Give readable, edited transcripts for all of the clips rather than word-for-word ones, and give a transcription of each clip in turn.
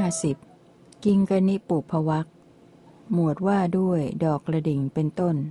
50กิงกนิปุพวักหมวดว่าด้วยดอกกระดิ่งเป็นต้น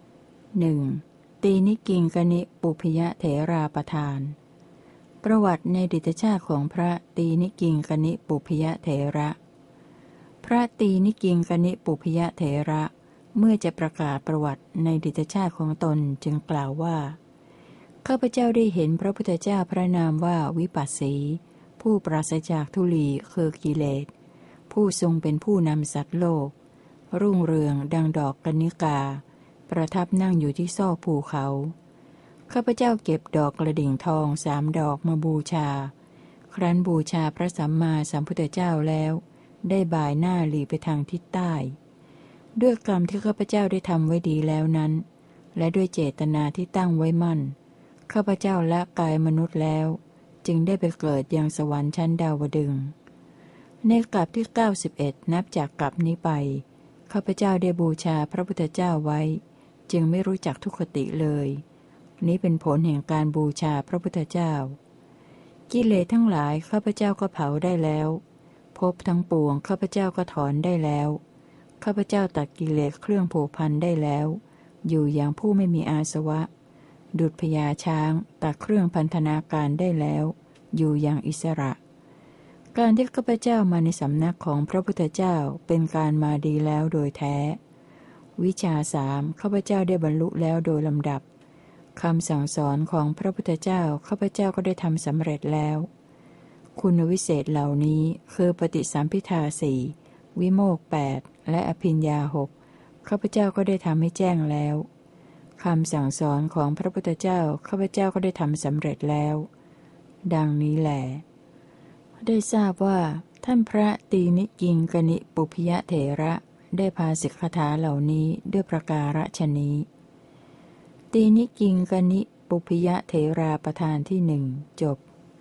1. ตีนิกิงกนิปุพยเถราประธานประวัติในอดีตชาติของพระตีนิกิงกนิปุพยเถระพระตีนิกิงกนิปุพยเถระเมื่อจะประกาศประวัติในอดีตชาติของตนจึงกล่าวว่าข้าพเจ้าได้เห็นพระพุทธเจ้าพระนามว่าวิปัสสีผู้ปราศจากทุลีคือกิเลสผู้ทรงเป็นผู้นำสัตว์โลกรุ่งเรืองดังดอกกนิกาประทับนั่งอยู่ที่ซอกภูเขาข้าพเจ้าเก็บดอกกระดิ่งทอง3 ดอกมาบูชาครั้นบูชาพระสัมมาสัมพุทธเจ้าแล้วได้บ่ายหน้าหลีไปทางทิศใต้ด้วยกรรมที่ข้าพเจ้าได้ทำไว้ดีแล้วนั้นและด้วยเจตนาที่ตั้งไว้มั่นข้าพเจ้าละกายมนุษย์แล้วจึงได้ไปเกิดยังสวรรค์ชั้นดาวดึงส์ในกลับที่91นับจากกลับนี้ไปข้าพเจ้าได้บูชาพระพุทธเจ้าไว้จึงไม่รู้จักทุกขติเลยนี้เป็นผลแห่งการบูชาพระพุทธเจ้ากิเลสทั้งหลายข้าพเจ้าก็เผาได้แล้วภพทั้งปวงข้าพเจ้าก็ถอนได้แล้วข้าพเจ้าตัดกิเลสเครื่องผูกพันได้แล้วอยู่อย่างผู้ไม่มีอาสวะดุจพญาช้างตัดเครื่องพันธนาการได้แล้วอยู่อย่างอิสระการที่ข้าพเจ้ามาในสำนักของพระพุทธเจ้าเป็นการมาดีแล้วโดยแท้วิชา3ข้าพเจ้าได้บรรลุแล้วโดยลำดับคำสั่งสอนของพระพุทธเจ้าข้าพเจ้าก็ได้ทำสำเร็จแล้วคุณวิเศษเหล่านี้คือปฏิสัมภิทา4วิโมกข์8และอภิญญา6ข้าพเจ้าก็ได้ทำให้แจ้งแล้วคำสั่งสอนของพระพุทธเจ้าข้าพเจ้าก็ได้ทำสำเร็จแล้วดังนี้แหละได้ทราบว่าท่านพระตีนิกิงกนิปุพยเถระได้ภาสิกขาถาเหล่านี้ด้วยประการฉนี้ตีนิกิงกนิปุพยเถราประธานที่หนึ่งจบ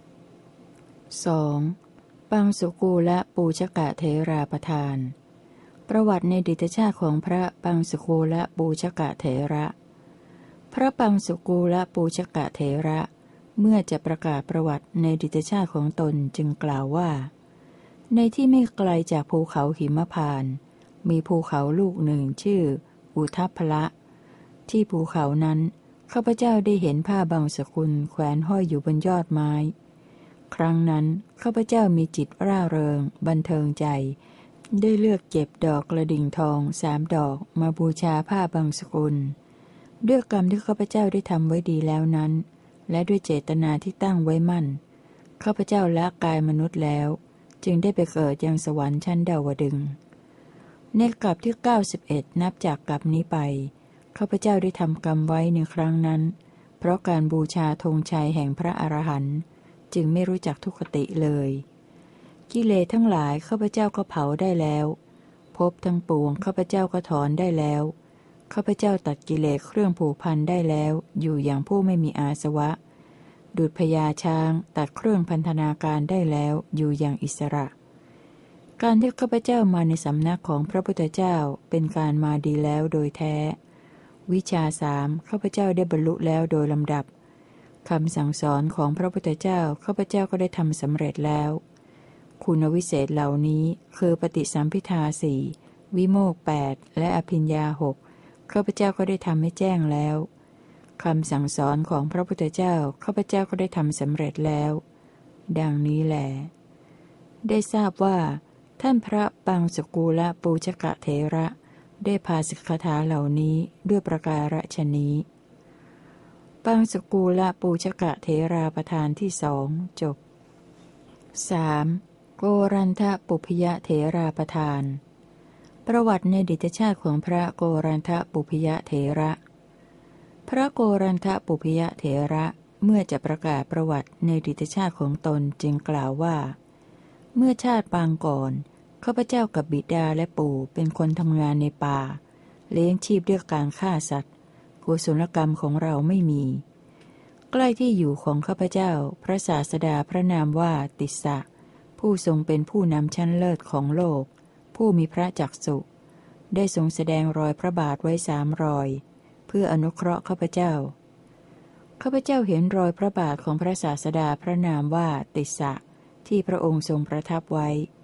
2. ปังสุกูลปูชกะเถราประธานประวัติในอดีตชาติของพระปังสุกูลปูชกะเถระพระปังสุกูลปูชกะเถระเมื่อจะประกาศประวัติในอดีตชาติของตนจึงกล่าวว่าในที่ไม่ไกลจากภูเขาหิมพานต์มีภูเขาลูกหนึ่งชื่ออุทัพพละที่ภูเขานั้นข้าพเจ้าได้เห็นผ้าบางสกุลแขวนห้อยอยู่บนยอดไม้ครั้งนั้นข้าพเจ้ามีจิตร่าเริงบันเทิงใจได้เลือกเก็บดอกกระดิ่งทอง3 ดอกมาบูชาผ้าบางสกุลด้วยกรรมที่ข้าพเจ้าได้ทำไว้ดีแล้วนั้นและด้วยเจตนาที่ตั้งไว้มั่นข้าพเจ้าละกายมนุษย์แล้วจึงได้ไปเกิดยังสวรรค์ชั้นดาวดึงส์ในกลับที่91นับจากกลับนี้ไปข้าพเจ้าได้ทำกรรมไว้ในครั้งนั้นเพราะการบูชาธงชัยแห่งพระอรหันต์จึงไม่รู้จักทุกขติเลยกิเลสทั้งหลายข้าพเจ้าก็เผาได้แล้วภพทั้งปวงข้าพเจ้าก็ถอนได้แล้วข้าพเจ้าตัดกิเลสเครื่องผูกพันได้แล้วอยู่อย่างผู้ไม่มีอาสวะดุจพญาช้างตัดเครื่องพันธนาการได้แล้วอยู่อย่างอิสระการที่ข้าพเจ้ามาในสำนักของพระพุทธเจ้าเป็นการมาดีแล้วโดยแท้วิชา3ข้าพเจ้าได้บรรลุแล้วโดยลำดับคำสั่งสอนของพระพุทธเจ้าข้าพเจ้าก็ได้ทำสำเร็จแล้วคุณวิเศษเหล่านี้คือปฏิสัมภิทา4วิโมกข์8และอภิญญา6ข้าพเจ้าก็ได้ทำให้แจ้งแล้วคำสั่งสอนของพระพุทธเจ้าข้าพเจ้าก็ได้ทำสำเร็จแล้วดังนี้แหละได้ทราบว่าท่านพระปังสกูลปูชกะเถระได้ภาสิกขาถาเหล่านี้ด้วยประการฉนี้ปังสกูลปูชกะเถราประธานที่2จบ 3. โกรันทปุพยเถราประธานประวัติในอดีตชาติของพระโกรันทปุพยเถระพระโกรันทปุพยเถระเมื่อจะประกาศประวัติในอดีตชาติของตนจึงกล่าวว่าเมื่อชาติปางก่อนข้าพเจ้ากับบิดาและปู่เป็นคนทำงานในป่าเลี้ยงชีพด้วยการฆ่าสัตว์กุศลกรรมของเราไม่มีใกล้ที่อยู่ของข้าพเจ้าพระศาสดาพระนามว่าติสสะผู้ทรงเป็นผู้นำชั้นเลิศของโลกผู้มีพระจักษุได้ทรงแสดงรอยพระบาทไว้3 รอยเพื่ออนุเคราะห์ข้าพเจ้าข้าพเจ้าเห็นรอยพระบาทของพระศาสดาพระนามว่าติสสะที่พระองค์ทรงประทับไว้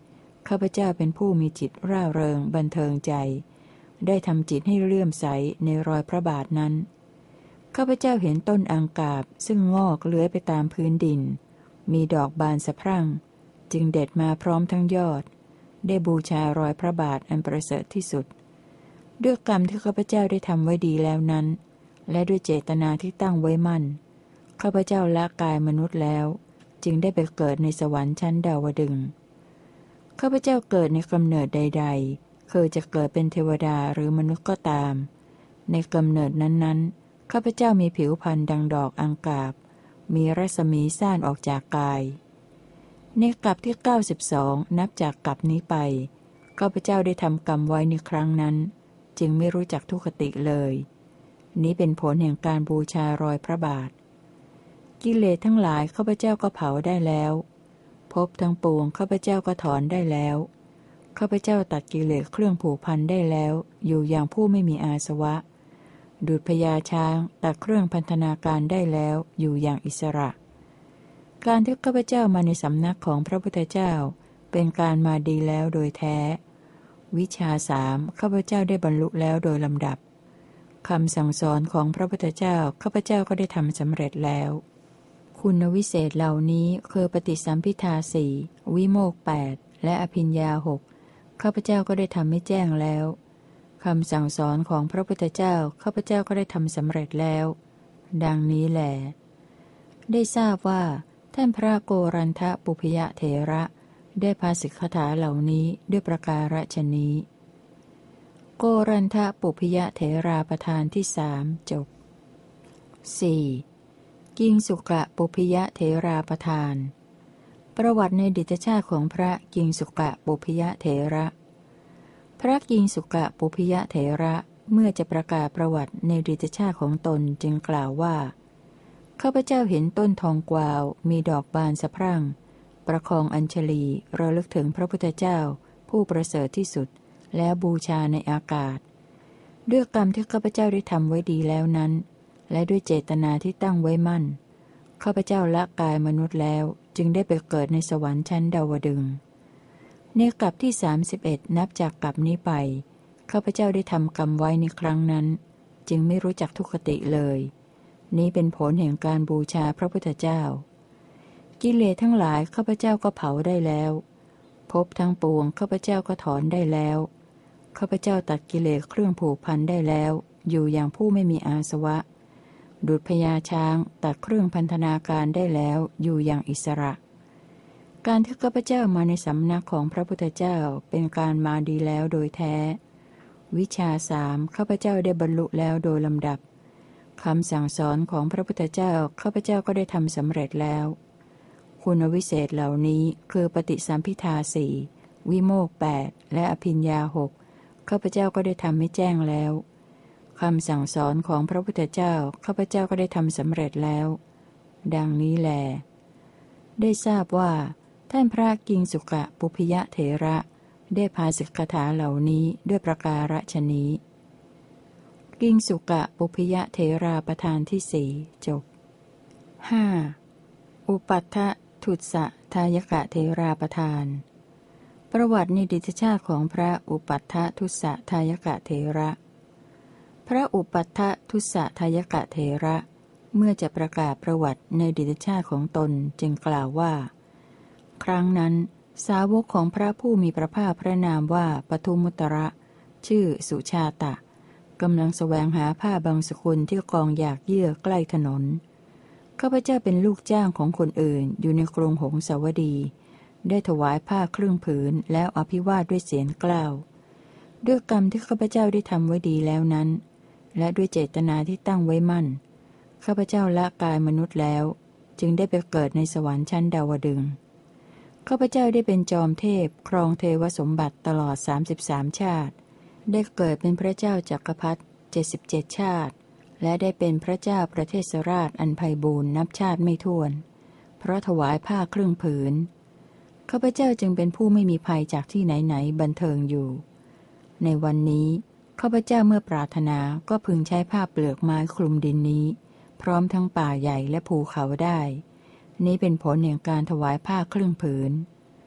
ข้าพเจ้าเป็นผู้มีจิตร่าเริงบันเทิงใจได้ทำจิตให้เลื่อมใสในรอยพระบาทนั้นข้าพเจ้าเห็นต้นอังกาบซึ่งงอกเลื้อยไปตามพื้นดินมีดอกบานสะพรั่งจึงเด็ดมาพร้อมทั้งยอดได้บูชารอยพระบาทอันประเสริฐที่สุดด้วยกรรมที่ข้าพเจ้าได้ทำไว้ดีแล้วนั้นและด้วยเจตนาที่ตั้งไว้มั่นข้าพเจ้าละกายมนุษย์แล้วจึงได้ไปเกิดในสวรรค์ชั้นดาวดึงส์ข้าพเจ้าเกิดในกำเนิดใดๆคือจะเกิดเป็นเทวดาหรือมนุษย์ก็ตามในกำเนิดนั้นๆข้าพเจ้ามีผิวพรรณดังดอกอังกาบมีรัศมีซ่านออกจากกายในกลับที่92นับจากกลับนี้ไปข้าพเจ้าได้ทำกรรมไว้ในครั้งนั้นจึงไม่รู้จักทุกขติเลยนี้เป็นผลแห่งการบูชารอยพระบาทกิเลสทั้งหลายข้าพเจ้าก็เผาได้แล้วภพทั้งปวงข้าพเจ้าก็ถอนได้แล้วข้าพเจ้าตัดกิเลสเครื่องผูกพันได้แล้วอยู่อย่างผู้ไม่มีอาสวะดุจพญาช้างตัดเครื่องพันธนาการได้แล้วอยู่อย่างอิสระการที่ข้าพเจ้ามาในสำนักของพระพุทธเจ้าเป็นการมาดีแล้วโดยแท้วิชาสามข้าพเจ้าได้บรรลุแล้วโดยลำดับคำสั่งสอนของพระพุทธเจ้าข้าพเจ้าก็ได้ทำสำเร็จแล้วคุณวิเศษเหล่านี้คือปฏิสัมภิทาสี่วิโมกข์8และอภิญญา6ข้าพเจ้าก็ได้ทำให้แจ้งแล้วคำสั่งสอนของพระพุทธเจ้าข้าพเจ้าก็ได้ทำสำเร็จแล้วดังนี้แหลได้ทราบว่าท่านพระโกรันทปุพยเถระได้ภาสิกขาถาเหล่านี้ด้วยประการฉนี้โกรันทปุพยเถราประธานที่สามจบ 4. กิงสุกะปุพยเถราประธานประวัติในอดีตชาติของพระกิงสุกะปุพยเถระพระกิงสุกะปุพยเถระเมื่อจะประกาศประวัติในอดีตชาติของตนจึงกล่าวว่าข้าพเจ้าเห็นต้นทองกวาวมีดอกบานสะพรั่งประคองอัญชลีระลึกถึงพระพุทธเจ้าผู้ประเสริฐที่สุดแล้วบูชาในอากาศด้วยกรรมที่ข้าพเจ้าได้ทำไว้ดีแล้วนั้นและด้วยเจตนาที่ตั้งไว้มั่นข้าพเจ้าละกายมนุษย์แล้วจึงได้ไปเกิดในสวรรค์ชั้นดาวดึงส์ในกลับที่31นับจากกลับนี้ไปข้าพเจ้าได้ทำกรรมไว้ในครั้งนั้นจึงไม่รู้จักทุกขติเลยนี้เป็นผลแห่งการบูชาพระพุทธเจ้ากิเลสทั้งหลายข้าพเจ้าก็เผาได้แล้วภพทั้งปวงข้าพเจ้าก็ถอนได้แล้วข้าพเจ้าตัดกิเลสเครื่องผูกพันได้แล้วอยู่อย่างผู้ไม่มีอาสวะดุจพญาช้างตัดเครื่องพันธนาการได้แล้วอยู่อย่างอิสระการที่ข้าพเจ้ามาในสำนักของพระพุทธเจ้าเป็นการมาดีแล้วโดยแท้วิชาสามข้าพเจ้าได้บรรลุแล้วโดยลำดับคำสั่งสอนของพระพุทธเจ้าข้าพเจ้าก็ได้ทำสำเร็จแล้วคุณวิเศษเหล่านี้คือปฏิสัมภิทาสี่วิโมกข์8และอภิญญา6ข้าพเจ้าก็ได้ทำให้แจ้งแล้วคำสั่งสอนของพระพุทธเจ้าข้าพเจ้าก็ได้ทำสำเร็จแล้วดังนี้แลได้ทราบว่าท่านพระกิงสุกะปุพยเถระได้ภาสิกขาถาเหล่านี้ด้วยประการฉนี้กิงสุกะปุพยเถราประธานที่สี่จบ 5. อุปัฏฐทุสสะทายกะเถราประธานประวัติในอดีตชาติของพระอุปัฏฐทุสสะทายกะเถระพระอุปัฏฐทุสสะทายกะเถระเมื่อจะประกาศประวัติในอดีตชาติของตนจึงกล่าวว่าครั้งนั้นสาวกของพระผู้มีพระภาคพระนามว่าปทุมุตระชื่อสุชาตะกำลังแสวงหาผ้าบางสกุลที่กองหยากเยื่อใกล้ถนนข้าพเจ้าเป็นลูกจ้างของคนอื่นอยู่ในกรุงหงสาวดีได้ถวายผ้าครึ่งผืนแล้วอภิวาทด้วยเสียงกล้าวด้วยกรรมที่ข้าพเจ้าได้ทำไว้ดีแล้วนั้นและด้วยเจตนาที่ตั้งไว้มั่นข้าพเจ้าละกายมนุษย์แล้วจึงได้ไปเกิดในสวรรค์ชั้นดาวดึงส์ข้าพเจ้าได้เป็นจอมเทพครองเทวสมบัติตลอด33ชาติได้เกิดเป็นพระเจ้าจักรพรรดิ77ชาติและได้เป็นพระเจ้าประเทศราชอันไพบูลย์นับชาติไม่ถ้วนเพราะถวายผ้าครึ่งผืนข้าพเจ้าจึงเป็นผู้ไม่มีภัยจากที่ไหนๆบันเทิงอยู่ในวันนี้ข้าพเจ้าเมื่อปรารถนาก็พึงใช้ผ้าเปลือกไม้คลุมดินนี้พร้อมทั้งป่าใหญ่และภูเขาได้นี้เป็นผลแห่งการถวายผ้าครึ่งผืน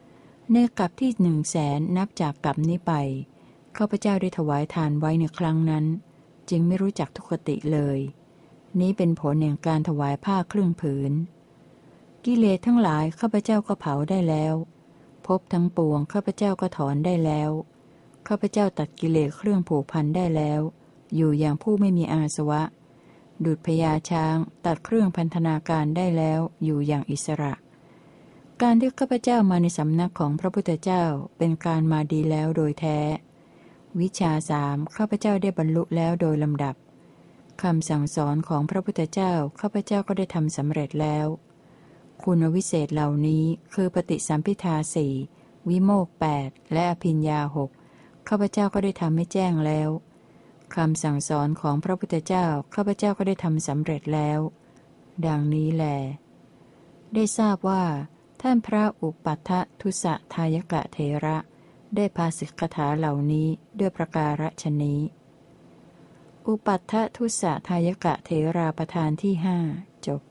ในกลับที่100,000นับจากกลับนี้ไปข้าพเจ้าได้ถวายทานไว้ในครั้งนั้นจึงไม่รู้จักทุกขติเลย นี้เป็นผลแห่งการถวายผ้าครึ่งผืนกิเลสทั้งหลายข้าพเจ้าก็เผาได้แล้วภพทั้งปวงข้าพเจ้าก็ถอนได้แล้วข้าพเจ้าตัดกิเลสเครื่องผูกพันได้แล้วอยู่อย่างผู้ไม่มีอาสวะดุจพญาช้างตัดเครื่องพันธนาการได้แล้วอยู่อย่างอิสระการที่ข้าพเจ้ามาในสำนักของพระพุทธเจ้าเป็นการมาดีแล้วโดยแท้วิชา3ข้าพเจ้าได้บรรลุแล้วโดยลำดับคำสั่งสอนของพระพุทธเจ้าข้าพเจ้าก็ได้ทำสำเร็จแล้วคุณวิเศษเหล่านี้คือปฏิสัมภิทาสี่วิโมกข์8และอภิญญา6ข้าพเจ้าก็ได้ทำให้แจ้งแล้วคำสั่งสอนของพระพุทธเจ้าข้าพเจ้าก็ได้ทำสำเร็จแล้วดังนี้แลได้ทราบว่าท่านพระอุปัฏฐทุสะทายกะเถระได้ภาษิตคาถาเหล่านี้ด้วยประการฉนี้อุปัฏฐทุสะทายกะเถราประธานที่5จบ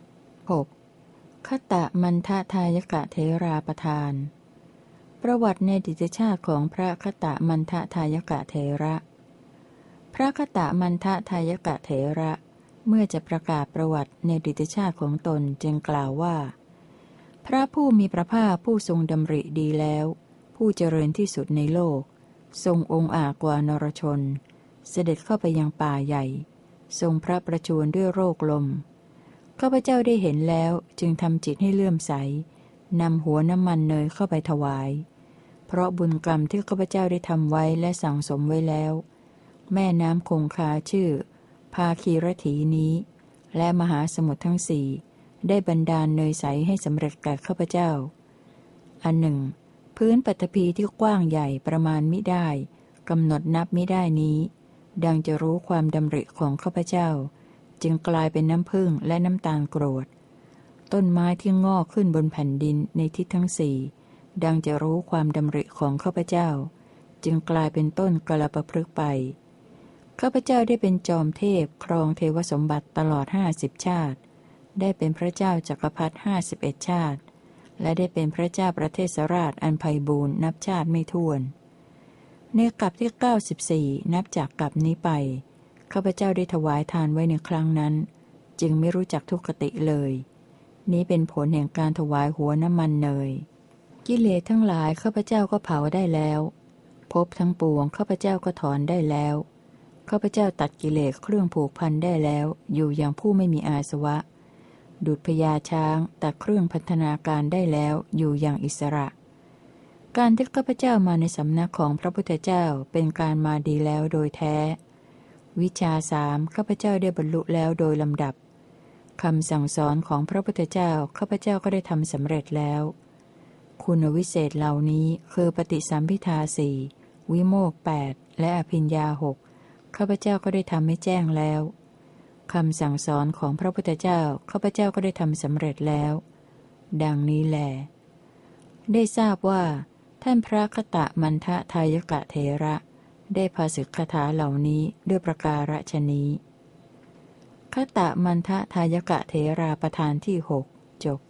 6. คตมันททายกะเถราประธานประวัติในอดีตชาติของพระคตมันททายกะเถระพระคตมันททายกะเถระเมื่อจะประกาศประวัติในอดีตชาติของตนจึงกล่าวว่าพระผู้มีพระภาคผู้ทรงดำริดีแล้วผู้เจริญที่สุดในโลกทรงองค์อาจกว่านรชนเสด็จเข้าไปยังป่าใหญ่ทรงพระประชวรด้วยโรคลมข้าพเจ้าได้เห็นแล้วจึงทำจิตให้เลื่อมใสนำหัวน้ำมันเนยเข้าไปถวายเพราะบุญกรรมที่ข้าพเจ้าได้ทำไว้และสั่งสมไว้แล้วแม่น้ำคงคาชื่อภาคีรถีนี้และมหาสมุทรทั้งสี่ได้บันดาลเนยใสให้สำเร็จแก่ข้าพเจ้าอันหนึ่งพื้นปฐพีที่กว้างใหญ่ประมาณมิได้กำหนดนับมิได้นี้ดังจะรู้ความดำริของข้าพเจ้าจึงกลายเป็นน้ำผึ้งและน้ำตาลกรวดต้นไม้ที่งอกขึ้นบนแผ่นดินในทิศทั้งสี่ดังจะรู้ความดำริของข้าพเจ้าจึงกลายเป็นต้นกลปพฤกษ์ไปข้าพเจ้าได้เป็นจอมเทพครองเทวสมบัติตลอด50 ชาติได้เป็นพระเจ้าจักรพรรดิ51 ชาติและได้เป็นพระเจ้าประเทศราชอันไพบูลย์นับชาติไม่ถ้วนในกลับที่94นับจากกลับนี้ไปข้าพเจ้าได้ถวายทานไว้ในครั้งนั้นจึงไม่รู้จักทุกขติเลยนี้เป็นผลแห่งการถวายหัวน้ำมันเนยกิเลสทั้งหลายข้าพเจ้าก็เผาได้แล้วภพทั้งปวงข้าพเจ้าก็ถอนได้แล้วข้าพเจ้าตัดกิเลสเครื่องผูกพันได้แล้วอยู่อย่างผู้ไม่มีอาสวะดุจพญาช้างตัดเครื่องพันธนาการได้แล้วอยู่อย่างอิสระการที่ข้าพเจ้ามาในสำนักของพระพุทธเจ้าเป็นการมาดีแล้วโดยแท้วิชา3ข้าพเจ้าได้บรรลุแล้วโดยลำดับคำสั่งสอนของพระพุทธเจ้าข้าพเจ้าก็ได้ทำสำเร็จแล้วคุณวิเศษเหล่านี้คือปฏิสัมภิทาสี่วิโมกข์8และอภิญญา6ข้าพเจ้าก็ได้ทำให้แจ้งแล้วคำสั่งสอนของพระพุทธเจ้าข้าพเจ้าก็ได้ทำสำเร็จแล้วดังนี้แลได้ทราบว่าท่านพระคตมันททายกะเถระได้ภาษิตคาถาเหล่านี้ด้วยประการฉนี้คตมันททายกะเถราประธานที่6จบ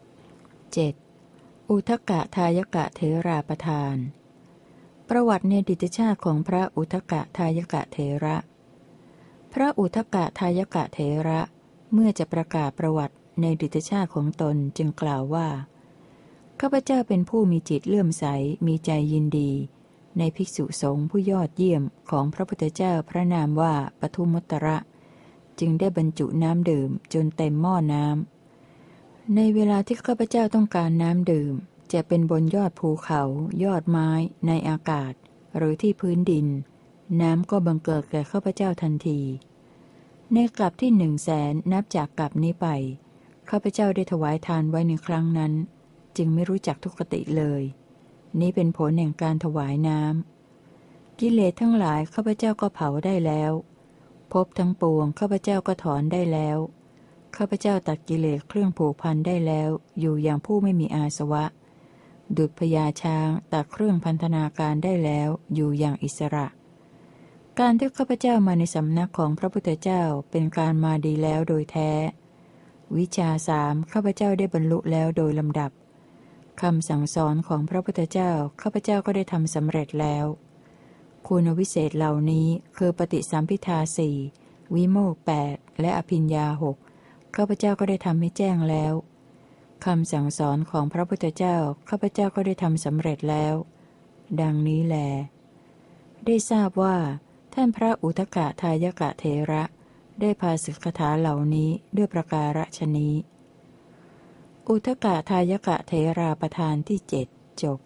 7. อุทกะทายกะเถราประธานประวัติในอดีตชาติของพระอุทกะทายกะเถระพระอุทกะทายกะเถระเมื่อจะประกาศประวัติในอดีตชาติของตนจึงกล่าวว่าข้าพเจ้าเป็นผู้มีจิตเลื่อมใสมีใจยินดีในภิกษุสงฆ์ผู้ยอดเยี่ยมของพระพุทธเจ้าพระนามว่าปทุมุตระจึงได้บรรจุน้ำดื่มจนเต็มหม้อน้ำในเวลาที่ข้าพเจ้าต้องการน้ำดื่มจะเป็นบนยอดภูเขายอดไม้ในอากาศหรือที่พื้นดินน้ำก็บังเกิดแก่ข้าพเจ้าทันทีในกลับที่100,000นับจากกลับนี้ไปข้าพเจ้าได้ถวายทานไว้ในครั้งนั้นจึงไม่รู้จักทุกขติเลยนี้เป็นผลแห่งการถวายน้ำกิเลสทั้งหลายข้าพเจ้าก็เผาได้แล้วภพทั้งปวงข้าพเจ้าก็ถอนได้แล้วข้าพเจ้าตัดกิเลสเครื่องผูกพันได้แล้วอยู่อย่างผู้ไม่มีอาสวะดุจพญาช้างตัดเครื่องพันธนาการได้แล้วอยู่อย่างอิสระการที่ข้าพเจ้ามาในสำนักของพระพุทธเจ้าเป็นการมาดีแล้วโดยแท้วิชา3ข้าพเจ้าได้บรรลุแล้วโดยลำดับคำสั่งสอนของพระพุทธเจ้าข้าพเจ้าก็ได้ทำสำเร็จแล้วคุณวิเศษเหล่านี้คือปฏิสัมภิทาสี่วิโมกข์8และอภิญญา6ข้าพเจ้าก็ได้ทำให้แจ้งแล้วคำสั่งสอนของพระพุทธเจ้าข้าพเจ้าก็ได้ทำสำเร็จแล้วดังนี้แลได้ทราบว่าท่านพระอุทกทายกะเถระได้ภาสิกถาเหล่านี้ด้วยประการฉนี้อุทกทายกะเถราประธานที่7จบ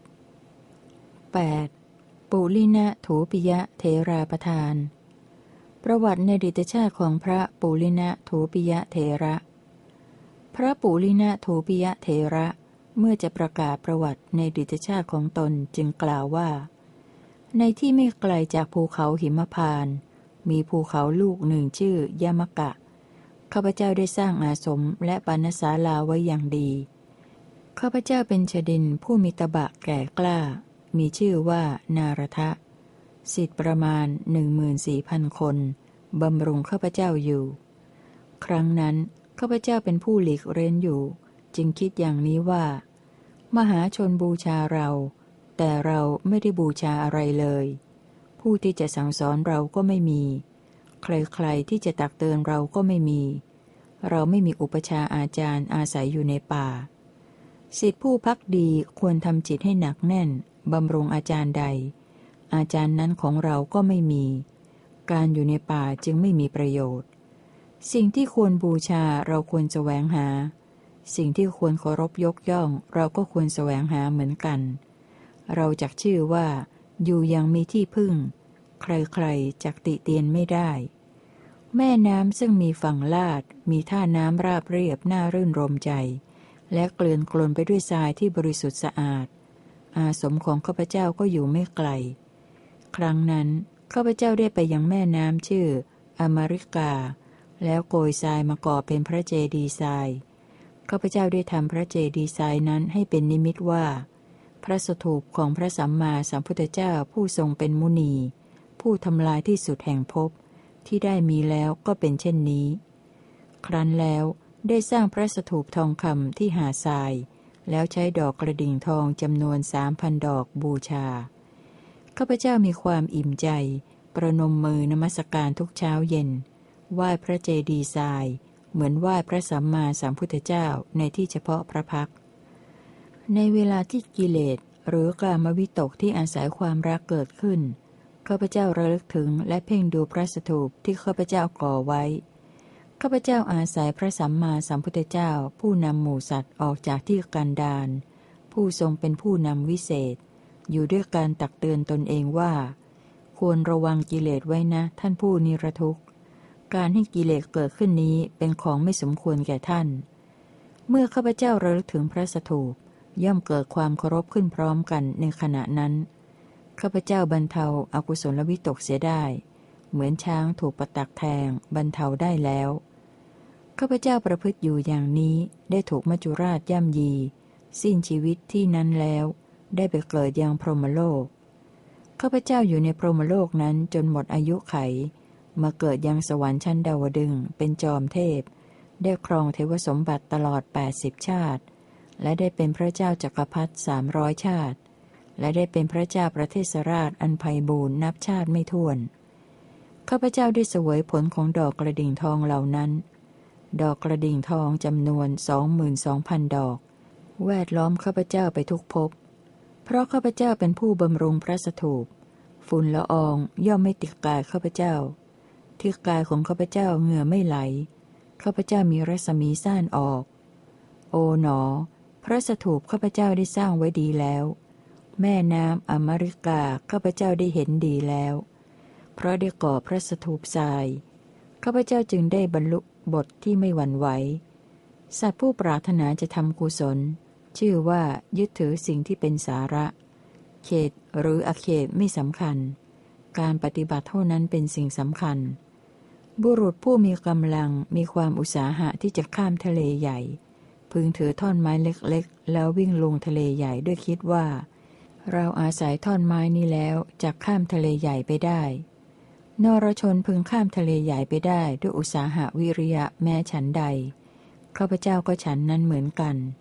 8. ปุลินะถูปิยะเถราประธานประวัติในอดีตชาติของพระปุลินะถูปิยะเถระพระปุลินะถูปิยะเถระเมื่อจะประกาศประวัติในอดีตชาติของตนจึงกล่าวว่าในที่ไม่ไกลจากภูเขาหิมพานต์มีภูเขาลูกหนึ่งชื่อยามกะข้าพเจ้าได้สร้างอาสมและปานศาลาไว้อย่างดีข้าพเจ้าเป็นชดินผู้มีตบะแก่กล้ามีชื่อว่านารทะศิษย์ประมาณ14,000 คนบำรุงข้าพเจ้าอยู่ครั้งนั้นข้าพเจ้าเป็นผู้หลีกเร้นอยู่จึงคิดอย่างนี้ว่ามหาชนบูชาเราแต่เราไม่ได้บูชาอะไรเลยผู้ที่จะสั่งสอนเราก็ไม่มีใครๆที่จะตักเตือนเราก็ไม่มีเราไม่มีอุปชาอาจารย์อาศัยอยู่ในป่าศิษย์ผู้พักดีควรทำจิตให้หนักแน่นบำรุงอาจารย์ใดอาจารย์นั้นของเราก็ไม่มีการอยู่ในป่าจึงไม่มีประโยชน์สิ่งที่ควรบูชาเราควรแสวงหาสิ่งที่ควรเคารพยกย่องเราก็ควรแสวงหาเหมือนกันเราจักชื่อว่าอยู่ยังมีที่พึ่งใครๆจักติเตียนไม่ได้แม่น้ำซึ่งมีฝั่งลาดมีท่าน้ำราบเรียบน่ารื่นรมใจและเกลื่อนกลนไปด้วยทรายที่บริสุทธิ์สะอาดอาสมของข้าพเจ้าก็อยู่ไม่ไกลครั้งนั้นข้าพเจ้าได้ไปยังแม่น้ำชื่ออมริกาแล้วโกยทรายมาก่อเป็นพระเจดีย์ทรายข้าพเจ้าได้ทำพระเจดีย์ทรายนั้นให้เป็นนิมิตว่าพระสถูปของพระสัมมาสัมพุทธเจ้าผู้ทรงเป็นมุนีผู้ทำลายที่สุดแห่งภพที่ได้มีแล้วก็เป็นเช่นนี้ครั้นแล้วได้สร้างพระสถูปทองคำที่หาทรายแล้วใช้ดอกกระดิ่งทองจำนวน 3,000 ดอกบูชาข้าพเจ้ามีความอิ่มใจประนมมือนมัสการทุกเช้าเย็นไหว้พระเจดีย์ทรายเหมือนไหว้พระสัมมาสัมพุทธเจ้าในที่เฉพาะพระพักตร์ในเวลาที่กิเลสหรือกามวิตกที่อาศัยความรักเกิดขึ้นข้าพเจ้าระลึกถึงและเพ่งดูพระสถูปที่ข้าพเจ้าก่อไว้ข้าพเจ้าอาศัยพระสัมมาสัมพุทธเจ้าผู้นำหมู่สัตว์ออกจากที่กันดารผู้ทรงเป็นผู้นำวิเศษอยู่ด้วยการตักเตือนตนเองว่าควรระวังกิเลสไว้นะท่านผู้นิรทุกข์การให้กิเลสเกิดขึ้นนี้เป็นของไม่สมควรแก่ท่านเมื่อข้าพเจ้าระลึกถึงพระสถูปย่อมเกิดความเคารพขึ้นพร้อมกันในขณะนั้นข้าพเจ้าบรรเทาอกุศลวิตกเสียได้เหมือนช้างถูกประตักแทงบรรเทาได้แล้วข้าพเจ้าประพฤติอยู่อย่างนี้ได้ถูกมัจจุราชย่ำยีสิ้นชีวิตที่นั้นแล้วได้ไปเกิดยังพรหมโลกข้าพเจ้าอยู่ในพรหมโลกนั้นจนหมดอายุไขมาเกิดยังสวรรค์ชั้นดาวดึงส์เป็นจอมเทพได้ครองเทวสมบัติตลอด80 ชาติและได้เป็นพระเจ้าจักรพรรดิ300 ชาติและได้เป็นพระเจ้าประเทศราชอันไพบูลย์นับชาติไม่ถ้วนข้าพเจ้าได้เสวยผลของดอกกระดิ่งทองเหล่านั้นดอกกระดิ่งทองจำนวน 22,000 ดอกแวดล้อมข้าพเจ้าไปทุกภพเพราะข้าพเจ้าเป็นผู้บำรุงพระสถูปฝุ่นละอองย่อมไม่ติดกายข้าพเจ้าที่กายของข้าพเจ้าเหงื่อไม่ไหลข้าพเจ้ามีรัศมีซ่านออกโอ๋หนอพระสถูปข้าพเจ้าได้สร้างไว้ดีแล้วแม่น้ำอมริกาข้าพเจ้าได้เห็นดีแล้วเพราะได้ก่อพระสถูปทรายข้าพเจ้าจึงได้บรรลุบทที่ไม่หวั่นไหวสัตว์ผู้ปรารถนาจะทำกุศลชื่อว่ายึดถือสิ่งที่เป็นสาระเขตหรืออเขตไม่สำคัญการปฏิบัติเท่านั้นเป็นสิ่งสำคัญบุรุษผู้มีกำลังมีความอุตสาหะที่จะข้ามทะเลใหญ่พึงถือท่อนไม้เล็กๆแล้ววิ่งลงทะเลใหญ่ด้วยคิดว่าเราอาศัยท่อนไม้นี้แล้วจะข้ามทะเลใหญ่ไปได้นรชนพึงข้ามทะเลใหญ่ไปได้ด้วยอุตสาหะวิริยะแม้ฉันใดข้าพเจ้าก็ฉันนั้นเหมือนกัน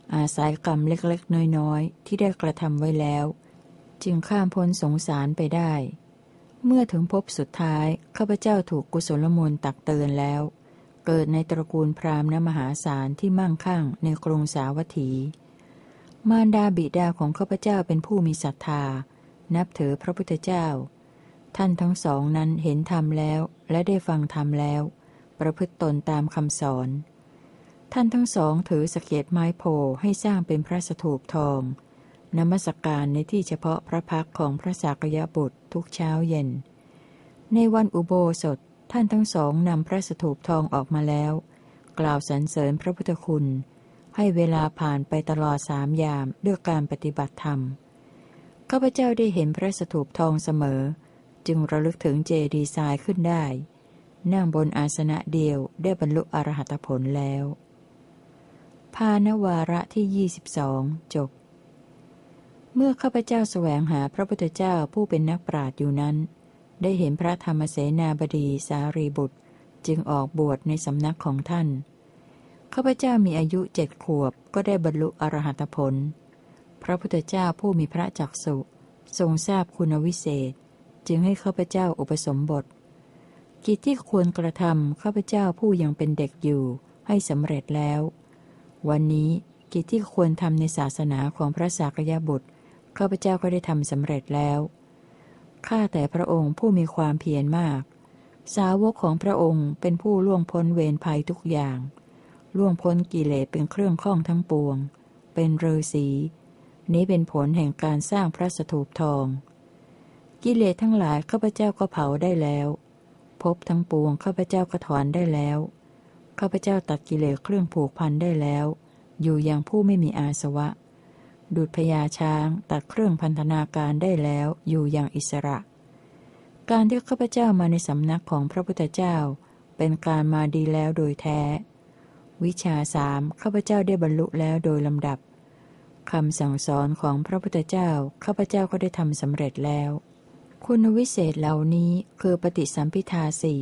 อาศัยกรรมเล็กๆน้อยๆที่ได้กระทำไว้แล้วจึงข้ามพ้นสงสารไปได้เมื่อถึงภพสุดท้ายข้าพเจ้าถูกกุศลมูลตักเตือนแล้วเกิดในตระกูลพราหมณ์มหาศาลที่มั่งคั่งในกรุงสาวัตถีมารดาบิดาของข้าพเจ้าเป็นผู้มีศรัทธานับถือพระพุทธเจ้าท่านทั้งสองนั้นเห็นธรรมแล้วและได้ฟังธรรมแล้วประพฤติตนตามคำสอนท่านทั้งสองถือสะเก็ดไม้โพให้สร้างเป็นพระสถูปทองนมัสการในที่เฉพาะพระพักของพระสากยบุตรทุกเช้าเย็นในวันอุโบสถท่านทั้งสองนำพระสถูปทองออกมาแล้วกล่าวสรรเสริญพระพุทธคุณให้เวลาผ่านไปตลอด3 ยามด้วยการปฏิบัติธรรมข้าพเจ้าได้เห็นพระสถูปทองเสมอจึงระลึกถึงเจดีย์ทรายขึ้นได้นั่งบนอาสนะเดียวได้บรรลุอรหัตผลแล้วภานวาระที่22จบเมื่อข้าพเจ้าแสวงหาพระพุทธเจ้าผู้เป็นนักปราชญ์อยู่นั้นได้เห็นพระธรรมเสนาบดีสารีบุตรจึงออกบวชในสำนักของท่านข้าพเจ้ามีอายุ7 ขวบก็ได้บรรลุอรหัตผลพระพุทธเจ้าผู้มีพระจักษุทรงทราบคุณวิเศษจึงให้ข้าพเจ้าอุปสมบทกิจที่ควรกระทำข้าพเจ้าผู้ยังเป็นเด็กอยู่ให้สำเร็จแล้ววันนี้กิจที่ควรทำในศาสนาของพระสากยบุตรข้าพเจ้าก็ได้ทำสำเร็จแล้วข้าแต่พระองค์ผู้มีความเพียรมากสาวกของพระองค์เป็นผู้ล่วงพ้นเวรภัยทุกอย่างล่วงพ้นกิเลสเป็นเครื่องข้องทั้งปวงเป็นฤาษีนี้เป็นผลแห่งการสร้างพระสถูปทองกิเลสทั้งหลายข้าพเจ้าก็เผาได้แล้วภพทั้งปวงข้าพเจ้าก็ถอนได้แล้วข้าพเจ้าตัดกิเลสเครื่องผูกพันได้แล้วอยู่อย่างผู้ไม่มีอาสวะดุจพญาช้างตัดเครื่องพันธนาการได้แล้วอยู่อย่างอิสระการที่ข้าพเจ้ามาในสำนักของพระพุทธเจ้าเป็นการมาดีแล้วโดยแท้วิชา3ข้าพเจ้าได้บรรลุแล้วโดยลำดับคำสั่งสอนของพระพุทธเจ้าข้าพเจ้าก็ได้ทำสำเร็จแล้วคุณวิเศษเหล่านี้คือปฏิสัมภิทา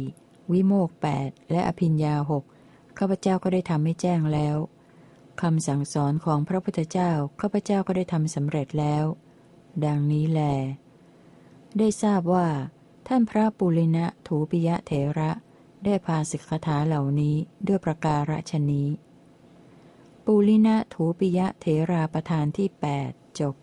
4วิโมกข์8และอภิญญา6ข้าพเจ้าก็ได้ทำให้แจ้งแล้วคำสั่งสอนของพระพุทธเจ้าข้าพเจ้าก็ได้ทำสำเร็จแล้วดังนี้แลได้ทราบว่าท่านพระปุรินะถูปิยะเถระได้พาสิกขาเหล่านี้ด้วยประการฉนี้ปุรินะถูปิยะเถราประธานที่8จบ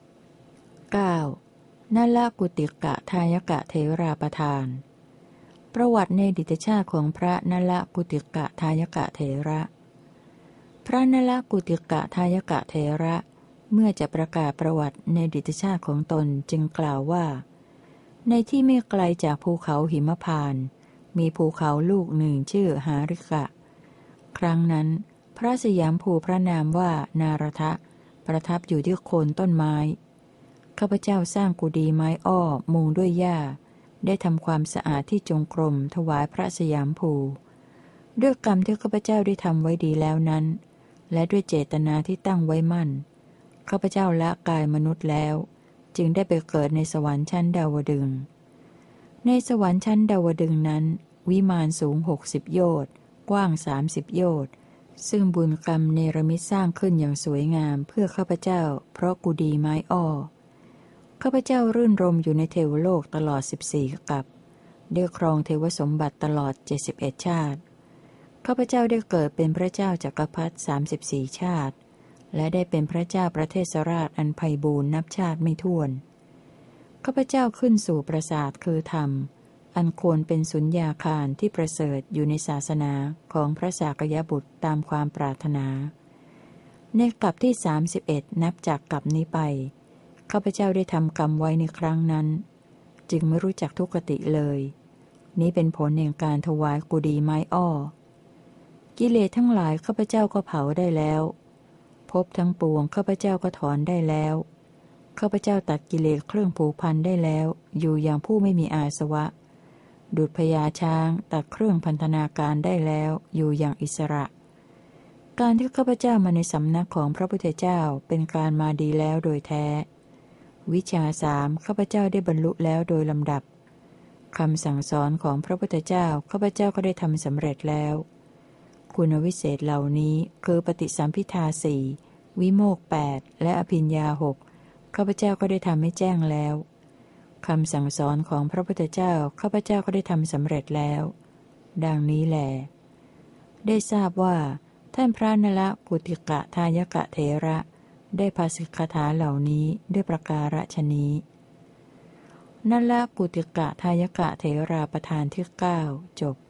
9นัลลกุติกะทายกะเถราประธานประวัติในอดีตชาติของพระนัลลกุติกะทายกะเถระพระนัลลกุติกะทายกะเถระเมื่อจะประกาศประวัติในอดีตชาติของตนจึงกล่าวว่าในที่ไม่ไกลจากภูเขาหิมพานต์มีภูเขาลูกหนึ่งชื่อหาริกะครั้งนั้นพระสยามภูพระนามว่านารทะประทับอยู่ที่โคนต้นไม้ข้าพเจ้าสร้างกุฏิไม้อ้อมุงด้วยหญ้าได้ทำความสะอาดที่จงกรมถวายพระสยามภูด้วยกรรมที่ข้าพเจ้าได้ทำไว้ดีแล้วนั้นและด้วยเจตนาที่ตั้งไว้มั่นข้าพเจ้าละกายมนุษย์แล้วจึงได้ไปเกิดในสวรรค์ชั้นดาวดึงส์ในสวรรค์ชั้นดาวดึงส์นั้นวิมานสูง60 โยชน์กว้าง30 โยชน์ซึ่งบุญกรรมเนรมิตสร้างขึ้นอย่างสวยงามเพื่อข้าพเจ้าเพราะกุฏิไม้อ้อข้าพเจ้ารื่นรมอยู่ในเทวโลกตลอด14 กัปได้ครองเทวสมบัติตลอด71 ชาติข้าพเจ้าได้เกิดเป็นพระเจ้าจักรพรรดิ34 ชาติและได้เป็นพระเจ้าประเทศราชอันไพบูลย์นับชาติไม่ถ้วนข้าพเจ้าขึ้นสู่ปราสาทคือธรรมอันควรเป็นสุญญาคารที่ประเสริฐอยู่ในศาสนาของพระสากยบุตรตามความปรารถนาในกัปที่31นับจากกัปนี้ไปข้าพเจ้าได้ทำกรรมไว้ในครั้งนั้นจึงไม่รู้จักทุกขติเลยนี้เป็นผลแห่งการถวายกุฏิไม้อ้อกิเลสทั้งหลายข้าพเจ้าก็เผาได้แล้วภพทั้งปวงข้าพเจ้าก็ถอนได้แล้วข้าพเจ้าตัดกิเลสเครื่องผูกพันได้แล้วอยู่อย่างผู้ไม่มีอาสวะดุจพญาช้างตัดเครื่องพันธนาการได้แล้วอยู่อย่างอิสระการที่ข้าพเจ้ามาในสำนักของพระพุทธเจ้าเป็นการมาดีแล้วโดยแท้วิชา3ข้าพเจ้าได้บรรลุแล้วโดยลำดับคำสั่งสอนของพระพุทธเจ้าข้าพเจ้าก็ได้ทำสำเร็จแล้วคุณวิเศษเหล่านี้คือปฏิสัมภิทา4 วิโมกข์8และอภิญญา6ข้าพเจ้าก็ได้ทำให้แจ้งแล้วคำสั่งสอนของพระพุทธเจ้าข้าพเจ้าก็ได้ทำสำเร็จแล้วดังนี้แลได้ทราบว่าท่านพระนละกุติกะทายกะเถระได้ภาษิตคาถาเหล่านี้ด้วยประการฉนี้นละกุติกะทายกะเถราประธานที่9จบ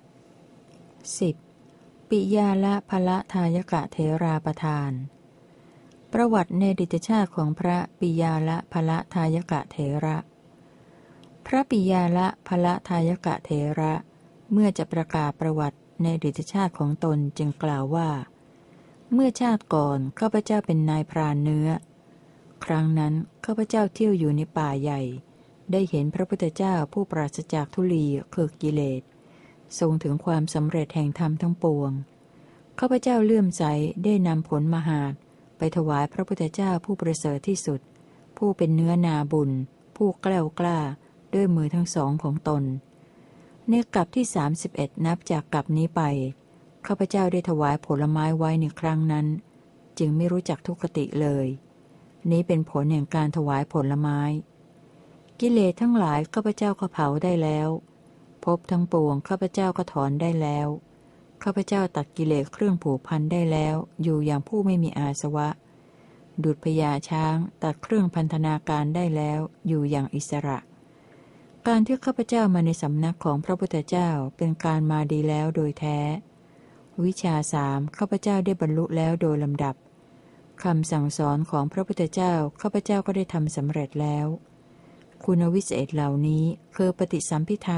10ปิยาละภละทายกะเถราประธานประวัติในอดีตชาติของพระปิยาละภละทายกะเถระพระปิยาละภละทายกะเถระเมื่อจะประกาศประวัติในอดีตชาติของตนจึงกล่าวว่าเมื่อชาติก่อนข้าพเจ้าเป็นนายพรานเนื้อครั้งนั้นข้าพเจ้าเที่ยวอยู่ในป่าใหญ่ได้เห็นพระพุทธเจ้าผู้ปราศจากทุลีคือกิเลสทรงถึงความสำเร็จแห่งธรรมทั้งปวงข้าพเจ้าเลื่อมใสได้นำผลมหาดไปถวายพระพุทธเจ้าผู้ประเสริฐที่สุดผู้เป็นเนื้อนาบุญผู้แกล้วกล้าด้วยมือทั้งสองของตนในกลับที่31นับจากกลับนี้ไปข้าพเจ้าได้ถวายผลไม้ไว้ในครั้งนั้นจึงไม่รู้จักทุกขติเลยนี้เป็นผลแห่งการถวายผลไม้กิเลสทั้งหลายข้าพเจ้าก็เผาได้แล้วภพทั้งปวงข้าพเจ้าก็ถอนได้แล้วข้าพเจ้าตัดกิเลสเครื่องผูกพันได้แล้วอยู่อย่างผู้ไม่มีอาสวะดุจพญาช้างตัดเครื่องพันธนาการได้แล้วอยู่อย่างอิสระการที่ข้าพเจ้ามาในสำนักของพระพุทธเจ้าเป็นการมาดีแล้วโดยแท้วิชา3ข้าพเจ้าได้บรรลุแล้วโดยลำดับคำสั่งสอนของพระพุทธเจ้าข้าพเจ้าก็ได้ทำสำเร็จแล้วคุณวิเศษเหล่านี้คือปฏิสัมภิทา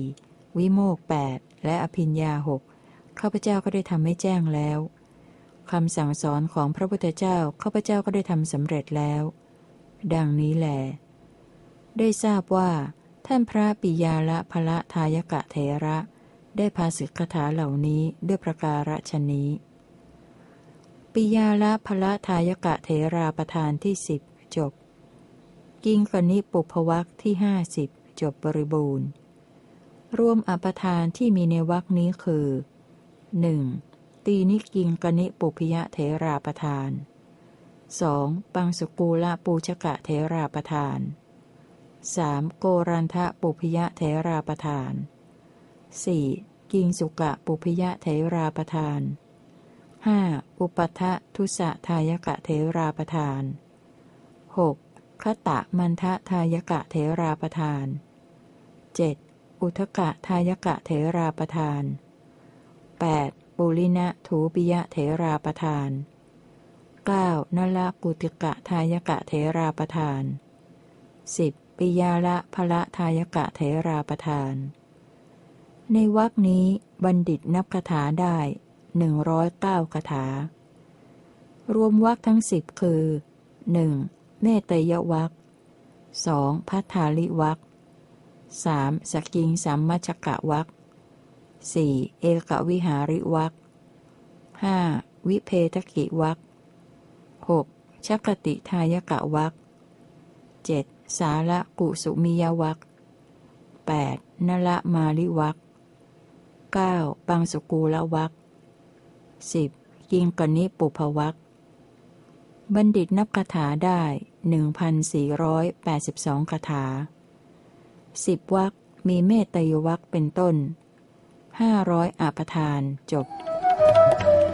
4วิโมกข์8และอภิญญา6ข้าพเจ้าก็ได้ทำให้แจ้งแล้วคำสั่งสอนของพระพุทธเจ้าข้าพเจ้าก็ได้ทำสำเร็จแล้วดังนี้แลได้ทราบว่าท่านพระปิยาละภละทายกะเถระได้ภาษิตคาถาเหล่านี้ด้วยประการฉนี้ปิยาละภละทายกะเถราประธานที่10จบกิงกนิปุพวรรคที่50จบบริบูรณ์รวมอปทานที่มีในวรรคนี้คือ 1. ตีนิกิงกนิปุพยเถราประธาน 2. ปังสกูละปูชกะเถราประธาน 3. โกรันทะปุพยเถราประธาน 4. กิงสุกะปุพยเถราประธาน 5. อุปัฏฐทุสะทายกะเถราประธาน 6. คตะมันทะทายกะเถราประธาน 7. อุทกะทายกะเถราประธาน 8. ปุลินะถูปิยะเถราประธาน 9. นลกุติกะทายกะเถราประธาน 10. ปิยาละภละทายกะเถราประธานในวรรคนี้บัณฑิตนับคาถาได้109คาถารวมวรรคทั้ง10คือ 1. เมตตยวรรค 2. พัทธาลิวรรค 3. สกิงสัมมัชฌกวรรค 4. เอกวิหาริวรรค 5. วิเพทกิวรรค 6. ชักกติทายกะวรรค 7. สาละกุสุมิยวรรค 8. นละมาลิวรรค 9. ปังสกูละวรรค 10. กิงกนิปุพวรรคบัณฑิตนับคาถาได้ 1,482 คาถา10วรรคมีเมตตยวรรคเป็นต้น500อปทานจบ